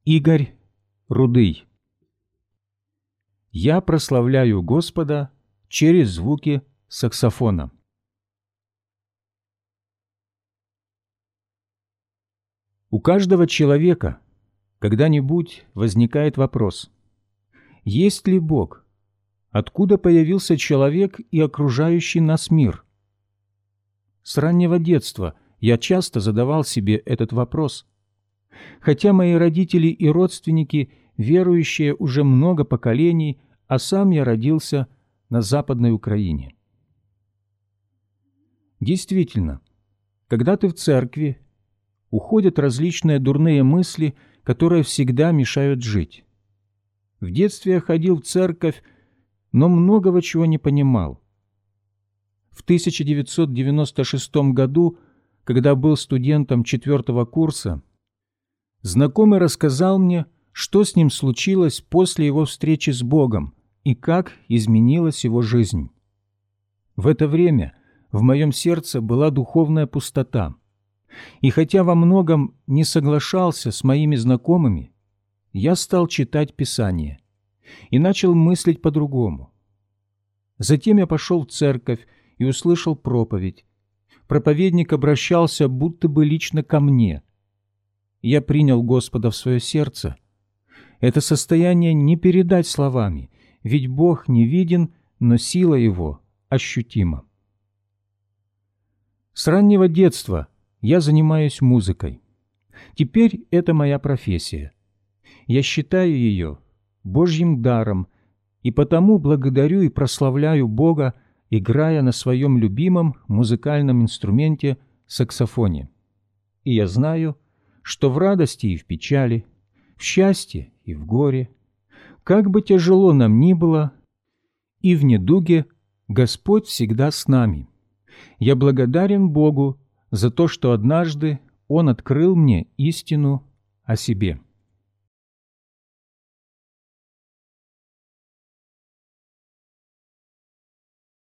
Игорь Рудый. Я прославляю Господа через звуки саксофона. У каждого человека когда-нибудь возникает вопрос: есть ли Бог? Откуда появился человек и окружающий нас мир? С раннего детства я часто задавал себе этот вопрос. Хотя мои родители и родственники верующие уже много поколений, а сам я родился на Западной Украине. Действительно, когда ты в церкви, уходят различные дурные мысли, которые всегда мешают жить. В детстве я ходил в церковь, но многого чего не понимал. В 1996 году, когда был студентом 4 курса, знакомый рассказал мне, что с ним случилось после его встречи с Богом и как изменилась его жизнь. В это время в моем сердце была духовная пустота. И хотя во многом не соглашался с моими знакомыми, я стал читать Писание и начал мыслить по-другому. Затем я пошел в церковь и услышал проповедь. Проповедник обращался будто бы лично ко мне. Я принял Господа в свое сердце. Это состояние не передать словами, ведь Бог не виден, но сила Его ощутима. С раннего детства я занимаюсь музыкой. Теперь это моя профессия. Я считаю ее Божьим даром, и потому благодарю и прославляю Бога, играя на своем любимом музыкальном инструменте саксофоне. И я знаю, что в радости и в печали, в счастье и в горе, как бы тяжело нам ни было, и в недуге Господь всегда с нами. Я благодарен Богу за то, что однажды Он открыл мне истину о себе.